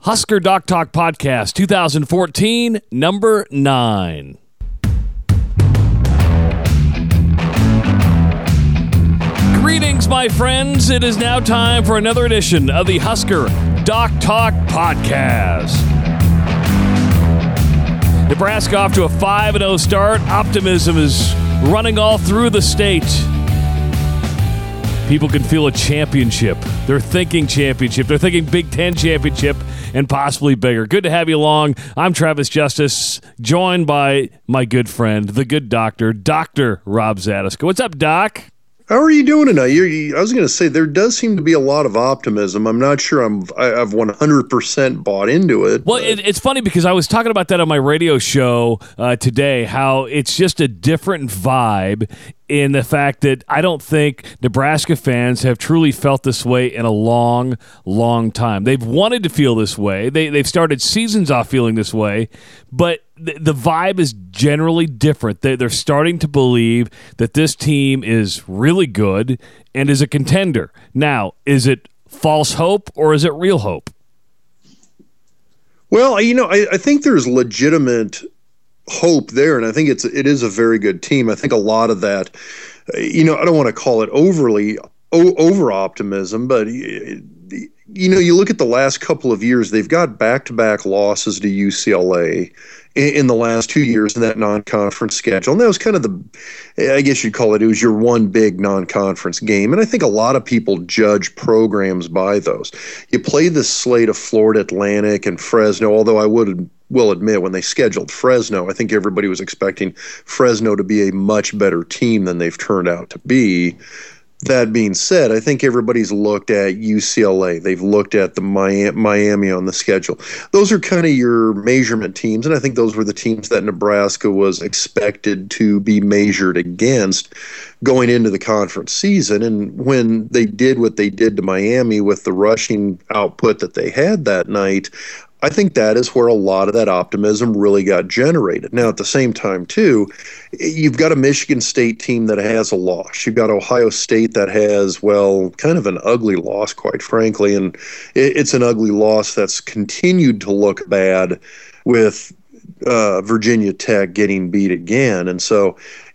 Husker Doc Talk Podcast 2014, number 9. Greetings, my friends. It is now time for another edition of the Husker Doc Talk Podcast. Nebraska off to a 5-0 start. Optimism is running all through the state. People can feel a championship. They're thinking championship. They're thinking Big Ten championship and possibly bigger. Good to have you along. I'm Travis Justice, joined by my good friend, the good doctor, Dr. Rob Zatechka. What's up, Doc? How are you doing tonight? I was going to say, there does seem to be a lot of optimism. I'm not sure I've 100% bought into it. Well, it's funny because I was talking about that on my radio show today, how it's just a different vibe in the fact that I don't think Nebraska fans have truly felt this way in a long, long time. They've wanted to feel this way. They've started seasons off feeling this way, but the vibe is generally different. They're starting to believe that this team is really good and is a contender. Now, is it false hope or is it real hope? Well, I think there's legitimate hope there, and I think it is a very good team. I think a lot of that, I don't want to call it over optimism, but you look at the last couple of years, they've got back-to-back losses to UCLA in the last 2 years in that non-conference schedule. And that was kind of I guess you'd call it was your one big non-conference game. And I think a lot of people judge programs by those. You play this slate of Florida Atlantic and Fresno, although I will admit when they scheduled Fresno, I think everybody was expecting Fresno to be a much better team than they've turned out to be. That being said, I think everybody's looked at UCLA. They've looked at the Miami on the schedule. Those are kind of your measurement teams, and I think those were the teams that Nebraska was expected to be measured against going into the conference season. And when they did what they did to Miami with the rushing output that they had that night, I think that is where a lot of that optimism really got generated. Now, at the same time, too, you've got a Michigan State team that has a loss. You've got Ohio State that has, kind of an ugly loss, quite frankly, and it's an ugly loss that's continued to look bad with Virginia Tech getting beat again. And so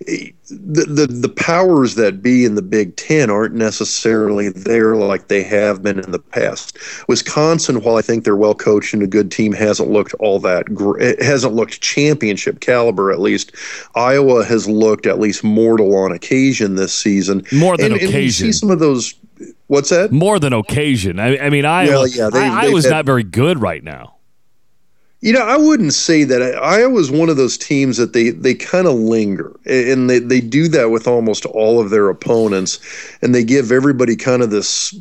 the powers that be in the Big Ten aren't necessarily there like they have been in the past. Wisconsin, while I think they're well coached and a good team, hasn't looked all that great. It hasn't looked championship caliber, at least. Iowa has looked at least mortal on occasion this season. More than occasion. And you see some of those. What's that? More than occasion. I mean, Iowa's not very good right now. I wouldn't say that. Iowa's one of those teams that they kind of linger, and they do that with almost all of their opponents, and they give everybody kind of this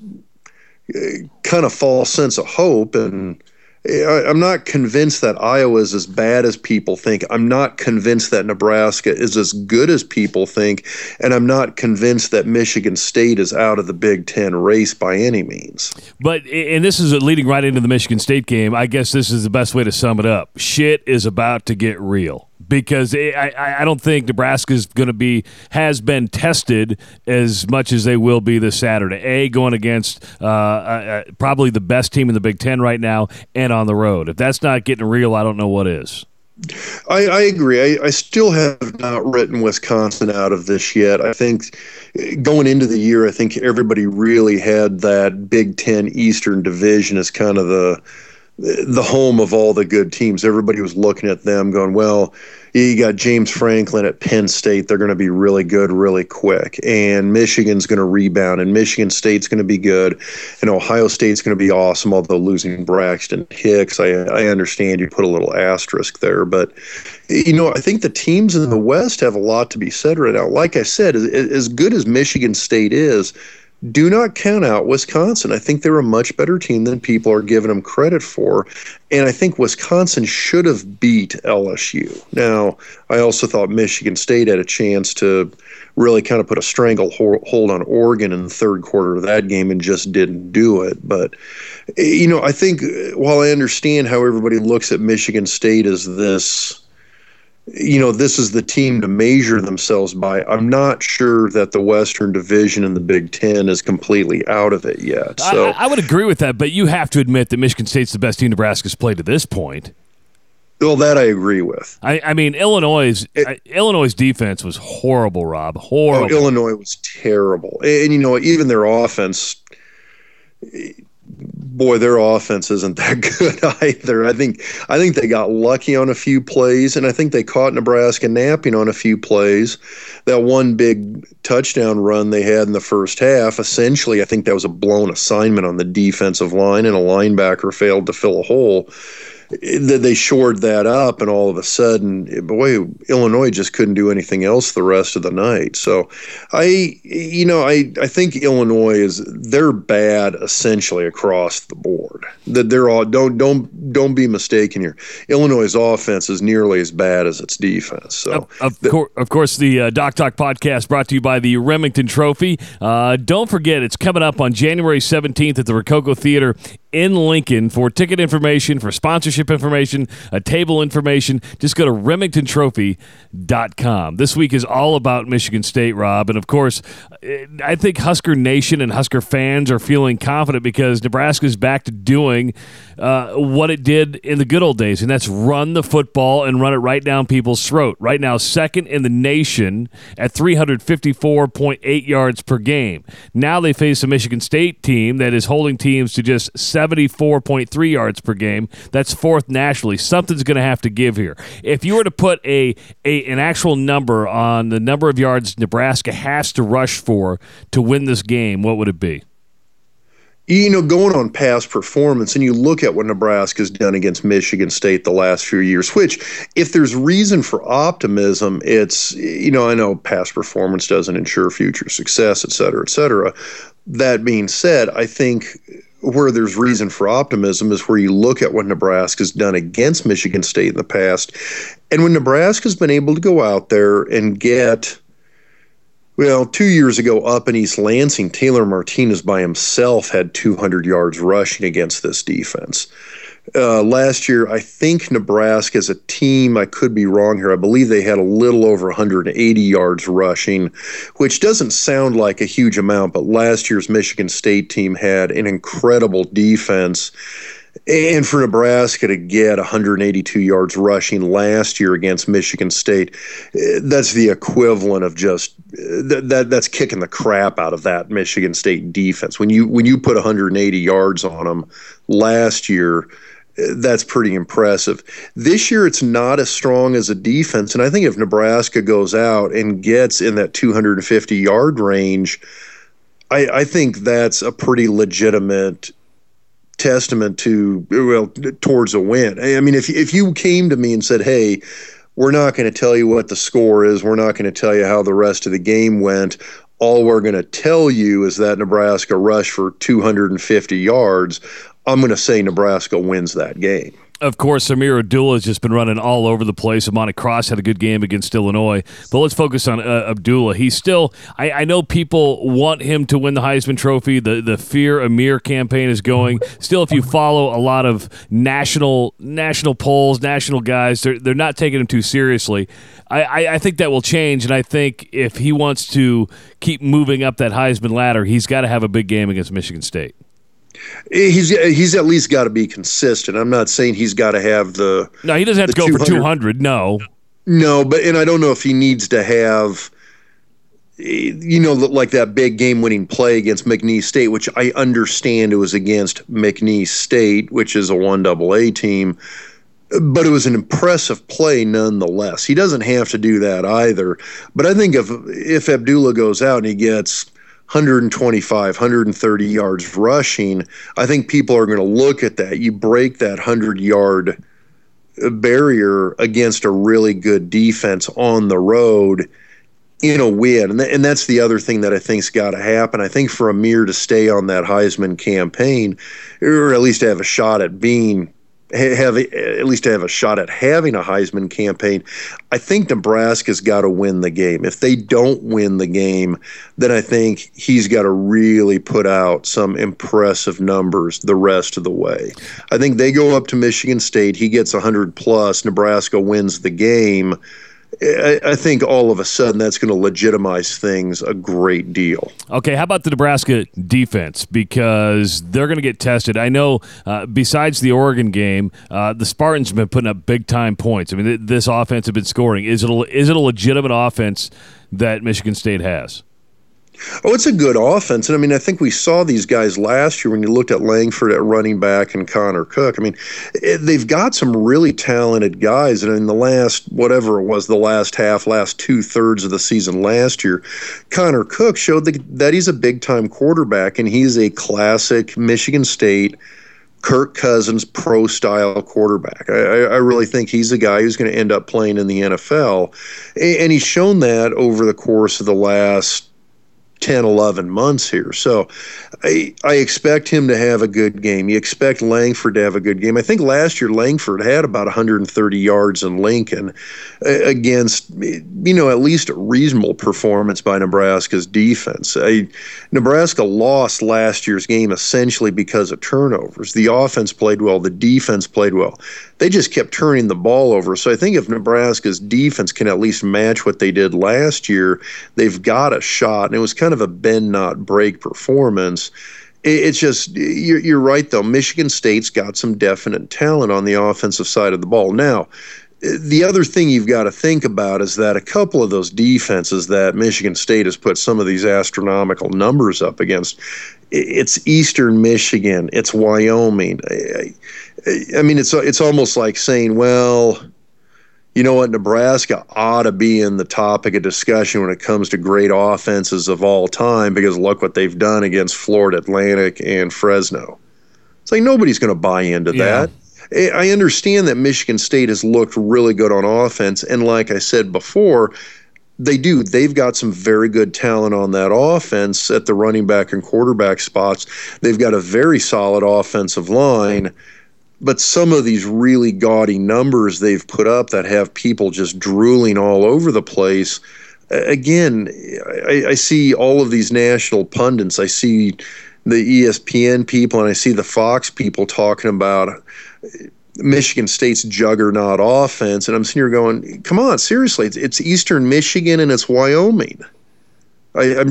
kind of false sense of hope. And I'm not convinced that Iowa is as bad as people think. I'm not convinced that Nebraska is as good as people think, and I'm not convinced that Michigan State is out of the Big Ten race by any means. And this is leading right into the Michigan State game. I guess this is the best way to sum it up. Shit is about to get real. Because I don't think Nebraska has been tested as much as they will be this Saturday. Going against probably the best team in the Big Ten right now and on the road. If that's not getting real, I don't know what is. I agree. I still have not written Wisconsin out of this yet. I think going into the year, I think everybody really had that Big Ten Eastern Division as kind of the home of all the good teams. Everybody was looking at them going, well, you got James Franklin at Penn State. They're going to be really good really quick. And Michigan's going to rebound, and Michigan State's going to be good, and Ohio State's going to be awesome, although losing Braxton Hicks, I understand you put a little asterisk there. But, I think the teams in the West have a lot to be said right now. Like I said, as good as Michigan State is, do not count out Wisconsin. I think they're a much better team than people are giving them credit for. And I think Wisconsin should have beat LSU. Now, I also thought Michigan State had a chance to really kind of put a stranglehold on Oregon in the third quarter of that game and just didn't do it. But, I think while I understand how everybody looks at Michigan State as this this is the team to measure themselves by. I'm not sure that the Western Division and the Big Ten is completely out of it yet. So I would agree with that, but you have to admit that Michigan State's the best team Nebraska's played to this point. Well, that I agree with. I mean, Illinois' defense was horrible, Rob. Horrible. Illinois was terrible. And even their offense, boy, their offense isn't that good either. I think they got lucky on a few plays, and I think they caught Nebraska napping on a few plays. That one big touchdown run they had in the first half, essentially, I think that was a blown assignment on the defensive line, and a linebacker failed to fill a hole. They shored that up, and all of a sudden, boy, Illinois just couldn't do anything else the rest of the night. So, I think Illinois they're bad essentially across the board. That they're all don't be mistaken here. Illinois' offense is nearly as bad as its defense. So, of course, the Doc Talk podcast brought to you by the Remington Trophy. Don't forget, it's coming up on January 17th at the Rococo Theater in Lincoln. For ticket information, for sponsorship information, table information, just go to RemingtonTrophy.com. This week is all about Michigan State, Rob. And, of course, I think Husker Nation and Husker fans are feeling confident because Nebraska's back to doing what it did in the good old days, and that's run the football and run it right down people's throat. Right now, second in the nation at 354.8 yards per game. Now they face a Michigan State team that is holding teams to just 74.3 yards per game. That's fourth nationally. Something's going to have to give here. If you were to put an actual number on the number of yards Nebraska has to rush for to win this game, what would it be? Going on past performance, and you look at what Nebraska's done against Michigan State the last few years, which, if there's reason for optimism, it's, I know past performance doesn't ensure future success, et cetera, et cetera. That being said, I think where there's reason for optimism is where you look at what Nebraska's done against Michigan State in the past. And when Nebraska's been able to go out there and get, 2 years ago up in East Lansing, Taylor Martinez by himself had 200 yards rushing against this defense. Last year, I think Nebraska as a team, I could be wrong here, I believe they had a little over 180 yards rushing, which doesn't sound like a huge amount, but last year's Michigan State team had an incredible defense. And for Nebraska to get 182 yards rushing last year against Michigan State, that's the equivalent of just that's kicking the crap out of that Michigan State defense. When you put 180 yards on them last year, that's pretty impressive. This year, it's not as strong as a defense, and I think if Nebraska goes out and gets in that 250-yard range, I think that's a pretty legitimate testament towards a win. I mean, if you came to me and said, hey, we're not going to tell you what the score is, we're not going to tell you how the rest of the game went, all we're going to tell you is that Nebraska rushed for 250 yards, I'm going to say Nebraska wins that game. Of course, Samir Abdullah has just been running all over the place. Amani Cross had a good game against Illinois. But let's focus on Abdullah. He's still – I know people want him to win the Heisman Trophy. The Fear Amir campaign is going. Still, if you follow a lot of national polls, national guys, they're not taking him too seriously. I think that will change, and I think if he wants to keep moving up that Heisman ladder, he's got to have a big game against Michigan State. He's at least got to be consistent. I'm not saying he's got to have the. No, he doesn't have to go for 200. No, but I don't know if he needs to have, like that big game-winning play against McNeese State, which I understand it was against McNeese State, which is a 1AA team, but it was an impressive play nonetheless. He doesn't have to do that either. But I think if Abdullah goes out and he gets 125, 130 yards rushing, I think people are going to look at that. You break that 100-yard barrier against a really good defense on the road in a win. And that's the other thing that I think's got to happen. I think for Amir to stay on that Heisman campaign, or at least have a shot at being have at least have a shot at having a Heisman campaign, I think Nebraska's got to win the game. If they don't win the game, then I think he's got to really put out some impressive numbers the rest of the way. I think they go up to Michigan State, he gets 100 plus, Nebraska wins the game. I think all of a sudden that's going to legitimize things a great deal. Okay, how about the Nebraska defense? Because they're going to get tested. I know besides the Oregon game, the Spartans have been putting up big-time points. I mean, this offense has been scoring. Is it a legitimate offense that Michigan State has? Oh, it's a good offense. And I mean, I think we saw these guys last year when you looked at Langford at running back and Connor Cook. I mean, they've got some really talented guys. And in the last, whatever it was, the last half, last 2/3 of the season last year, Connor Cook showed that he's a big-time quarterback, and he's a classic Michigan State Kirk Cousins pro-style quarterback. I really think he's a guy who's going to end up playing in the NFL. And he's shown that over the course of the last 10, 11 months here. So I expect him to have a good game. You expect Langford to have a good game. I think last year Langford had about 130 yards in Lincoln against, at least a reasonable performance by Nebraska's defense. Nebraska lost last year's game essentially because of turnovers. The offense played well. The defense played well. They just kept turning the ball over. So I think if Nebraska's defense can at least match what they did last year, they've got a shot. And it was kind of a bend not break performance. It's just, you're right though, Michigan State's got some definite talent on the offensive side of the ball. Now, the other thing you've got to think about is that a couple of those defenses that Michigan State has put some of these astronomical numbers up against, it's Eastern Michigan, it's Wyoming. I mean, it's almost like saying, well, you know what, Nebraska ought to be in the topic of discussion when it comes to great offenses of all time, because look what they've done against Florida Atlantic and Fresno. It's like nobody's going to buy into that. I understand that Michigan State has looked really good on offense, and like I said before, they've got some very good talent on that offense at the running back and quarterback spots. They've got a very solid offensive line. But some of these really gaudy numbers they've put up that have people just drooling all over the place. Again, I see all of these national pundits. I see the ESPN people and I see the Fox people talking about Michigan State's juggernaut offense. And I'm sitting here going, come on, seriously, it's Eastern Michigan and it's Wyoming. I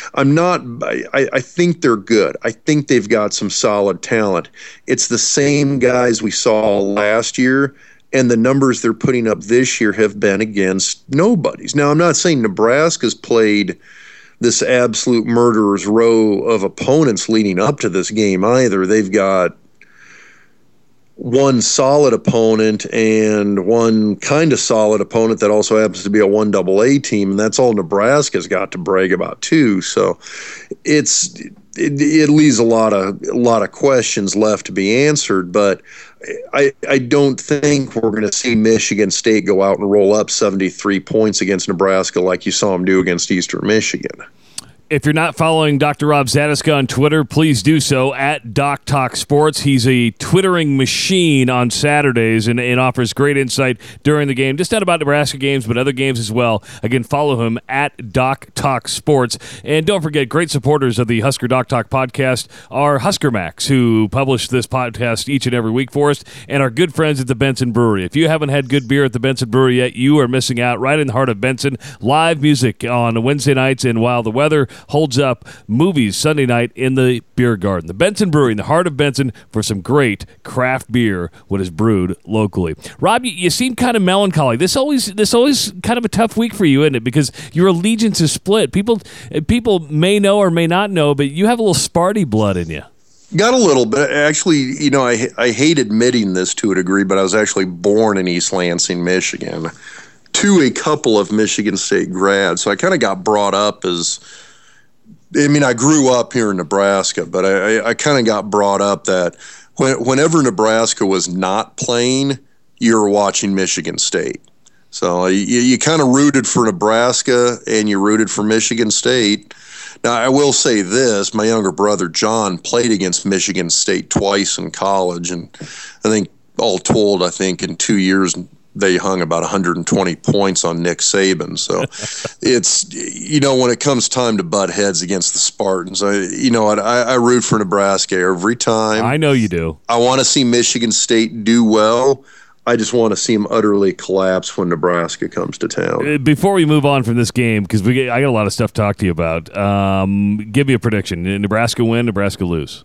think they're good. I think they've got some solid talent. It's the same guys we saw last year, and the numbers they're putting up this year have been against nobodies. Now, I'm not saying Nebraska's played this absolute murderer's row of opponents leading up to this game either. They've got one solid opponent and one kind of solid opponent that also happens to be a 1AA team, and that's all Nebraska's got to brag about too. So it leaves a lot of questions left to be answered, but I don't think we're going to see Michigan State go out and roll up 73 points against Nebraska like you saw them do against Eastern Michigan. If you're not following Dr. Rob Zatechka on Twitter, please do so at Doc Talk Sports. He's a Twittering machine on Saturdays and offers great insight during the game, just not about Nebraska games, but other games as well. Again, follow him at Doc Talk Sports. And don't forget, great supporters of the Husker Doc Talk podcast are Husker Max, who publish this podcast each and every week for us, and our good friends at the Benson Brewery. If you haven't had good beer at the Benson Brewery yet, you are missing out. Right in the heart of Benson, live music on Wednesday nights, and while the weather holds up, movies Sunday night in the beer garden. The Benson Brewery in the heart of Benson for some great craft beer, what is brewed locally. Rob, you seem kind of melancholy. This always kind of a tough week for you, isn't it? Because your allegiance is split. People may know or may not know, but you have a little Sparty blood in you. Got a little bit. Actually, I hate admitting this to a degree, but I was actually born in East Lansing, Michigan, to a couple of Michigan State grads. So I kind of got brought up I grew up here in Nebraska, but I kind of got brought up that whenever Nebraska was not playing, you were watching Michigan State. So you kind of rooted for Nebraska and you rooted for Michigan State. Now, I will say this, my younger brother, John, played against Michigan State twice in college, and I think all told, I think in 2 years they hung about 120 points on Nick Saban. So it's, when it comes time to butt heads against the Spartans, I root for Nebraska every time. I know you do. I want to see Michigan State do well. I just want to see them utterly collapse when Nebraska comes to town. Before we move on from this game, because I got a lot of stuff to talk to you about, give me a prediction. Nebraska win, Nebraska lose.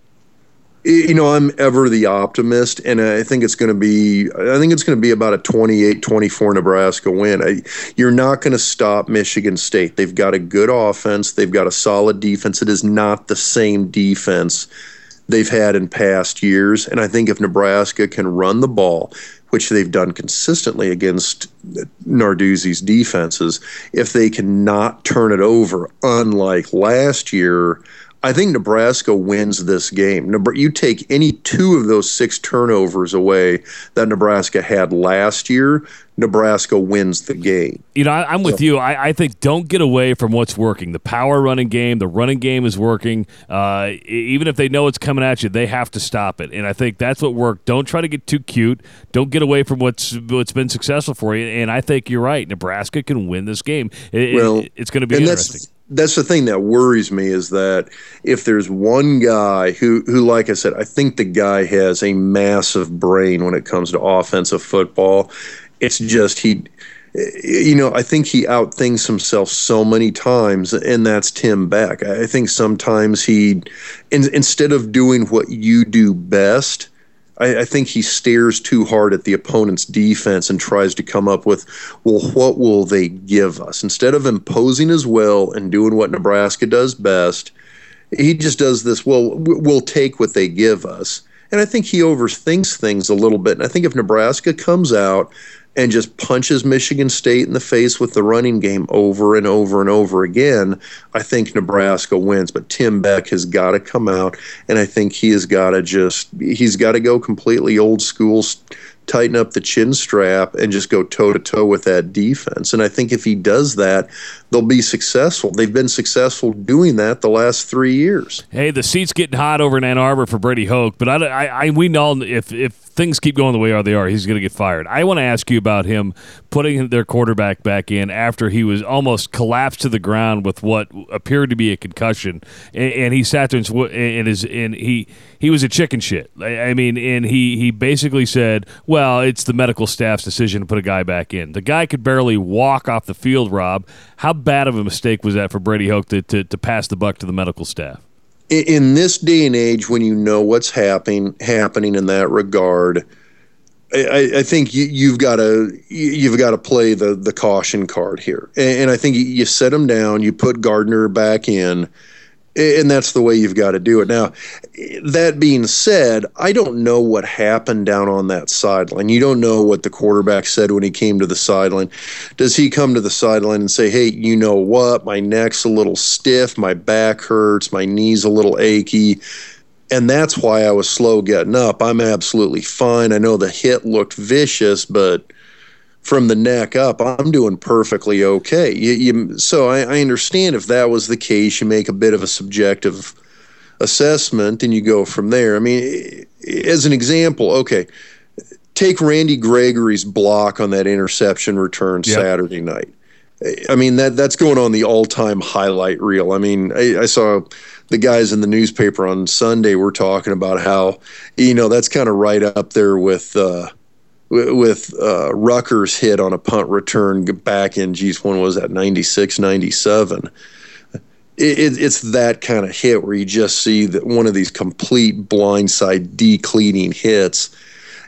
I'm ever the optimist, and I think it's going to be about a 28-24 Nebraska win. You're not going to stop Michigan State. They've got a good offense. They've got a solid defense. It is not the same defense they've had in past years, and I think if Nebraska can run the ball, which they've done consistently against Narduzzi's defenses, if they cannot turn it over, unlike last year, I think Nebraska wins this game. You take any two of those 6 turnovers away that Nebraska had last year, Nebraska wins the game. I'm with you. I think don't get away from what's working. The power running game, the running game is working. Even if they know it's coming at you, they have to stop it. And I think that's what worked. Don't try to get too cute. Don't get away from what's been successful for you. And I think you're right. Nebraska can win this game. It's going to be interesting. That's the thing that worries me, is that if there's one guy who, like I said, I think the guy has a massive brain when it comes to offensive football. It's just I think he outthinks himself so many times, and that's Tim Beck. I think sometimes instead of doing what you do best, I think he stares too hard at the opponent's defense and tries to come up with, well, what will they give us? Instead of imposing his will and doing what Nebraska does best, he just does this, well, we'll take what they give us. And I think he overthinks things a little bit. And I think if Nebraska comes out and just punches Michigan State in the face with the running game over and over and over again, I think Nebraska wins. But Tim Beck has got to come out, and I think he's got to go completely old school, tighten up the chin strap, and just go toe-to-toe with that defense. And I think if he does that, they'll be successful. They've been successful doing that the last 3 years. Hey, the seat's getting hot over in Ann Arbor for Brady Hoke, but we know if things keep going the way they are, he's going to get fired. I want to ask you about him putting their quarterback back in after he was almost collapsed to the ground with what appeared to be a concussion, and he sat there and he was a chicken shit. I mean, and he basically said, well, it's the medical staff's decision to put a guy back in. The guy could barely walk off the field, Rob. How bad of a mistake was that for Brady Hoke to pass the buck to the medical staff? In this day and age, when you know what's happening in that regard, I think you've got to play the caution card here. And I think you set him down, you put Gardner back in, and that's the way you've got to do it. Now, that being said, I don't know what happened down on that sideline. You don't know what the quarterback said when he came to the sideline. Does he come to the sideline and say, hey, you know what? My neck's a little stiff, my back hurts, my knee's a little achy, and that's why I was slow getting up. I'm absolutely fine. I know the hit looked vicious, but from the neck up, I'm doing perfectly okay. So I understand if that was the case, you make a bit of a subjective assessment and you go from there. I mean, as an example, okay, take Randy Gregory's block on that interception return Saturday night. I mean, that's going on the all-time highlight reel. I mean, I saw the guys in the newspaper on Sunday were talking about how, that's kind of right up there with Rutgers hit on a punt return back in, when was that, 96, 97. It's that kind of hit where you just see that one of these complete blindside decleaning hits.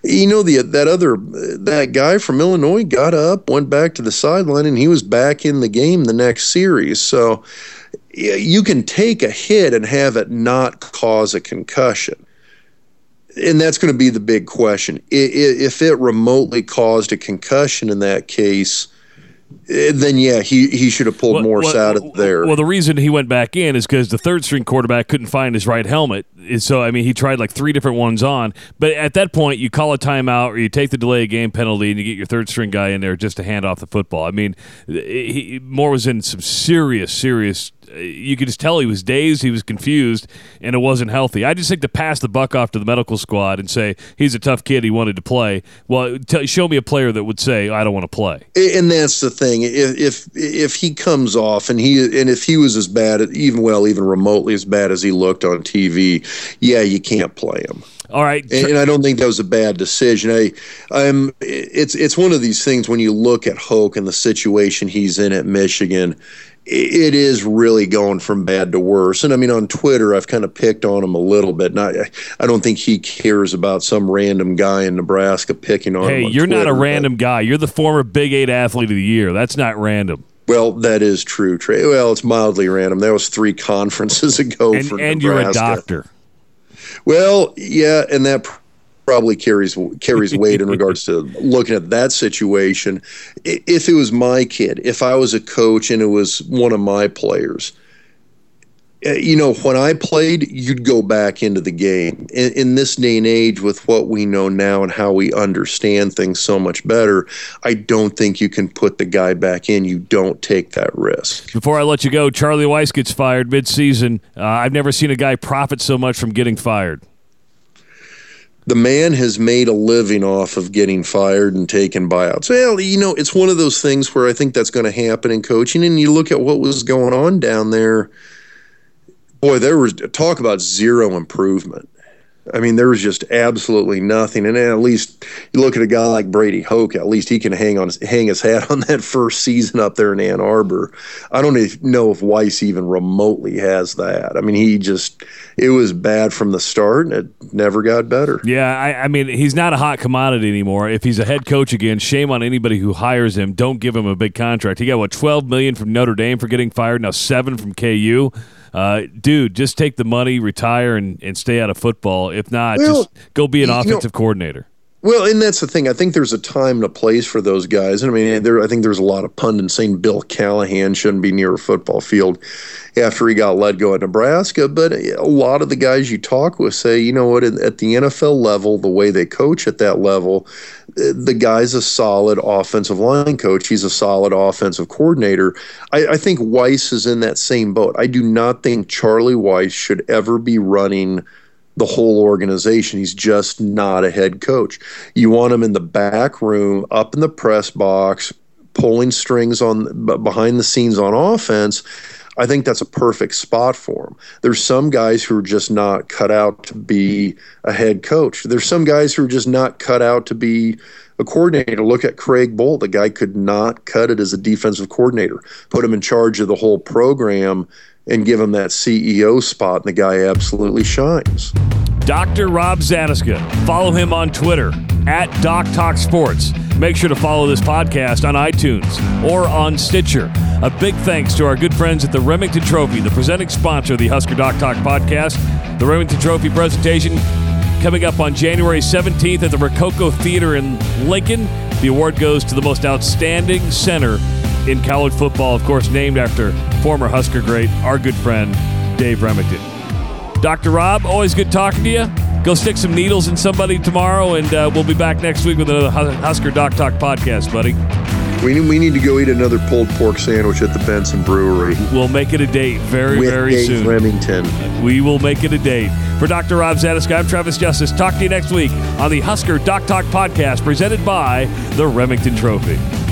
That guy from Illinois got up, went back to the sideline, and he was back in the game the next series. So you can take a hit and have it not cause a concussion. And that's going to be the big question. If it remotely caused a concussion in that case, then he should have pulled Morse out of there. Well, the reason he went back in is because the third-string quarterback couldn't find his right helmet. So, I mean, he tried like 3 different ones on. But at that point, you call a timeout or you take the delay of game penalty and you get your third-string guy in there just to hand off the football. I mean, Moore was in some serious you could just tell he was dazed, he was confused, and it wasn't healthy. I just think to pass the buck off to the medical squad and say he's a tough kid, he wanted to play. Well, show me a player that would say I don't want to play. And that's the thing. If he comes off and if he was as bad, even remotely as bad as he looked on TV, yeah, you can't play him. All right, and I don't think that was a bad decision. It's one of these things when you look at Hoke and the situation he's in at Michigan, it is really going from bad to worse. And I mean, on Twitter, I've kind of picked on him a little bit. And I don't think he cares about some random guy in Nebraska picking on him. Hey, you're Twitter, not a random guy. You're the former Big 8 Athlete of the Year. That's not random. Well, that is true, Trey. Well, it's mildly random. That was 3 conferences ago for Nebraska. And you're a doctor. Well, yeah, and that probably carries weight in regards to looking at that situation. If it was my kid, if I was a coach and it was one of my players, when I played, you'd go back into the game. In this day and age, with what we know now and how we understand things so much better, I don't think you can put the guy back in. You don't take that risk. Before I let you go, Charlie Weis gets fired midseason. I've never seen a guy profit so much from getting fired. The man has made a living off of getting fired and taking buyouts. Well, it's one of those things where I think that's going to happen in coaching. And you look at what was going on down there. Boy, there was talk about zero improvement. I mean, there was just absolutely nothing. And at least you look at a guy like Brady Hoke, at least he can hang his hat on that first season up there in Ann Arbor. I don't know if Weis even remotely has that. I mean, it was bad from the start, and it never got better. Yeah, I mean, he's not a hot commodity anymore. If he's a head coach again, shame on anybody who hires him. Don't give him a big contract. He got, $12 million from Notre Dame for getting fired, now $7 million from KU. Dude, just take the money, retire, and stay out of football. If not, just go be an offensive coordinator. Well, and that's the thing. I think there's a time and a place for those guys. And I mean, I think there's a lot of pundits saying Bill Callahan shouldn't be near a football field after he got let go at Nebraska. But a lot of the guys you talk with say, you know what, at the NFL level, the way they coach at that level, the guy's a solid offensive line coach. He's a solid offensive coordinator. I think Weis is in that same boat. I do not think Charlie Weis should ever be running the whole organization. He's just not a head coach. You want him in the back room, up in the press box, pulling strings behind the scenes on offense. I think that's a perfect spot for him. There's some guys who are just not cut out to be a head coach. There's some guys who are just not cut out to be a coordinator. Look at Craig Bolt. The guy could not cut it as a defensive coordinator. Put him in charge of the whole program and give him that CEO spot, and the guy absolutely shines. Dr. Rob Zatechka. Follow him on Twitter, @DocTalkSports. Make sure to follow this podcast on iTunes or on Stitcher. A big thanks to our good friends at the Remington Trophy, the presenting sponsor of the Husker Doc Talk podcast. The Remington Trophy presentation coming up on January 17th at the Rococo Theater in Lincoln. The award goes to the most outstanding center in college football, of course, named after former Husker great, our good friend, Dave Remington. Dr. Rob, always good talking to you. Go stick some needles in somebody tomorrow, and we'll be back next week with another Husker Doc Talk podcast, buddy. We need to go eat another pulled pork sandwich at the Benson Brewery. We'll make it a date very soon. With Remington. We will make it a date. For Dr. Rob Zatechka, I'm Travis Justice. Talk to you next week on the Husker Doc Talk podcast presented by the Remington Trophy.